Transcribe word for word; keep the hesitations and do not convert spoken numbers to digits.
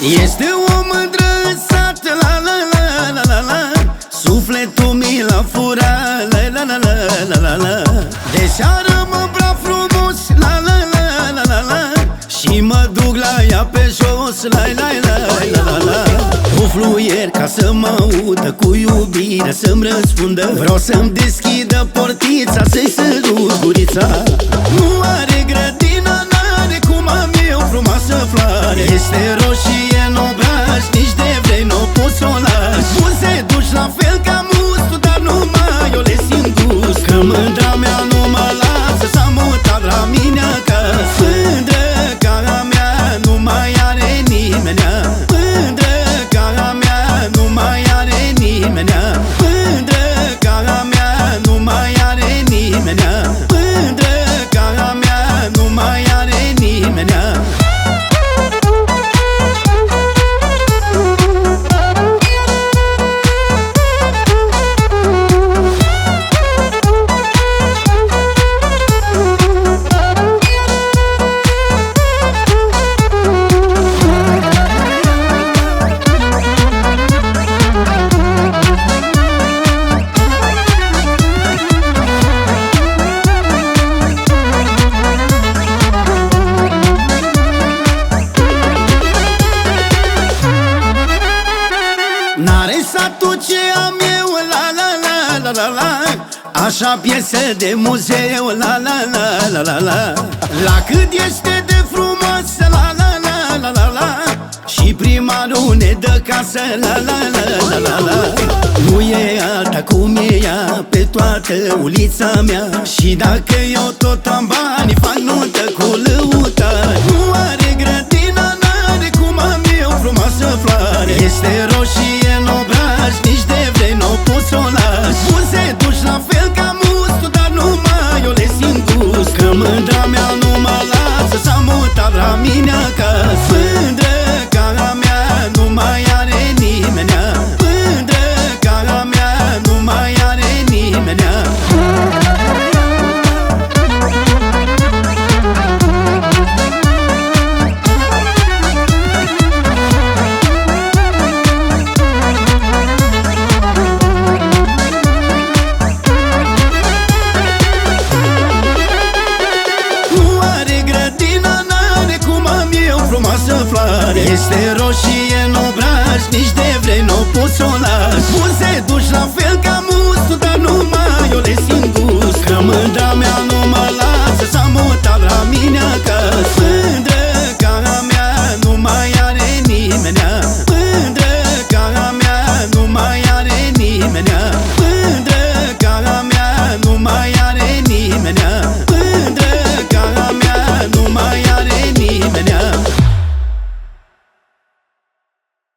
Este o mândră în sat, la la la la la la. Sufletul mi l-a furat, la la la la la la la. De seară mă îmbrac frumos, la la la la la la. Și mă duc la ea pe jos, la la la la la la. O fluier ca să mă audă, cu iubire să-mi răspundă. Vreau să-mi deschidă portița, să-i sărut gurița. Nu are grădina, n-are cum am eu frumoasă floare. Este roșie în obraj, nici de vrei n-o poți să o lași. Buze duci la fel ca mustul, dar numai eu le simt gust. Că mândra mea nu mă lasă, s-a mutat la mine acasă. Mândră ca a mea nu mai are nimenea. Mândră ca a mea nu mai are nimenea. Mândră ca a mea nu mai are nimenea. Mândră ca a mea nu mai are nimenea. N-are satul ce am eu, la la la la la la. Așa piesă de muzeu, la la la la la la. La cât este de frumoasă, la la la la la la. Și primarul ne dă casă, la la la la la la. Nu e alta cum e ea pe toată ulița mea. Și dacă eu tot am bani, fac nuntă cu lăutari. Nu are grădina, n-are cum am eu frumoasă floare. Este roșie în obraj, nici de vrei n-o poți să o lași. Buze duci la fel ca mustul, dar numai eu le simt gust. Că mândra mea nu mă lasă, s-a mutat la mine acasă. Mândră ca a mea nu mai are nimenea. Mândră ca a mea nu mai are nimenea. Frumoasă floare. Este roșie